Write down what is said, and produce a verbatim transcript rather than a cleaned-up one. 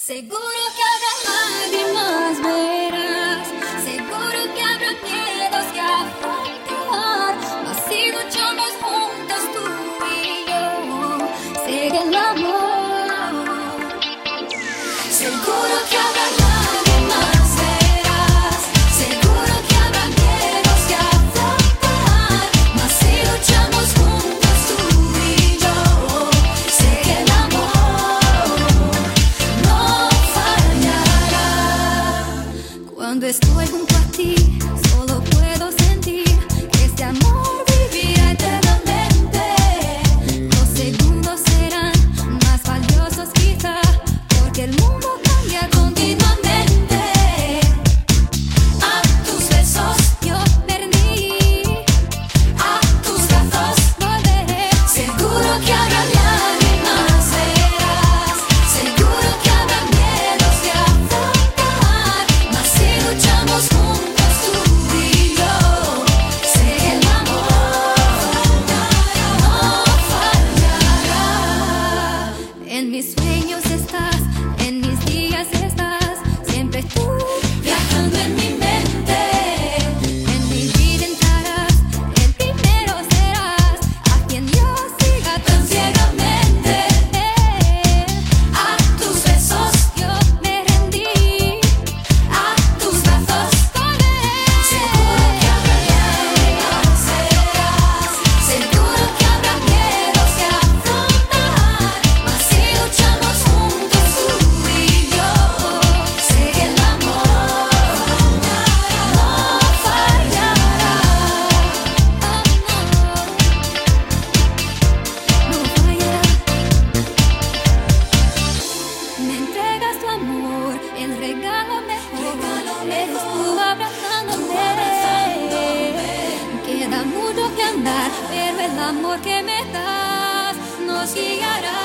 Seguro que habrá lágrimas, verás. Seguro que habrá miedos que afrontar. Mas si luchamos juntos tú y yo, sigue el amor. Seguro que habrá lágrimas, verás. Seguro que habrá miedos que afrontar. Mas si luchamos juntos tú y yo, sigue el amor. No fallará. Cuando estoy junto a ti, solo puedo sentir que este amor vivirá eternamente. Los segundos serán más valiosos quizá, porque el mundo cambia continuamente. A tus besos yo me rendí, a tus brazos volveré. Seguro que habrá lágrimas, verás. Seguro que habrá miedos que afrontar. Mas si luchamos juntos tú y yo, sigue el amor. No fallará. En mis sueños estás, en mis días estás, siempre tú viajando en mi mente. En mi vida entrarás, el primero serás, a quien yo siga tan ciegamente. A tus besos yo me rendí, a tus brazos correré. Seguro que habrá lágrimas, verás. Seguro que habrá miedos que afrontar. Mas si luchamos juntos tú y yo, sigue el amor. No fallará. No fallará. Me entregas tu amor, el regalo mejor. Eres tú abrazándome. Queda mucho que andar, pero el amor que me das nos guiará.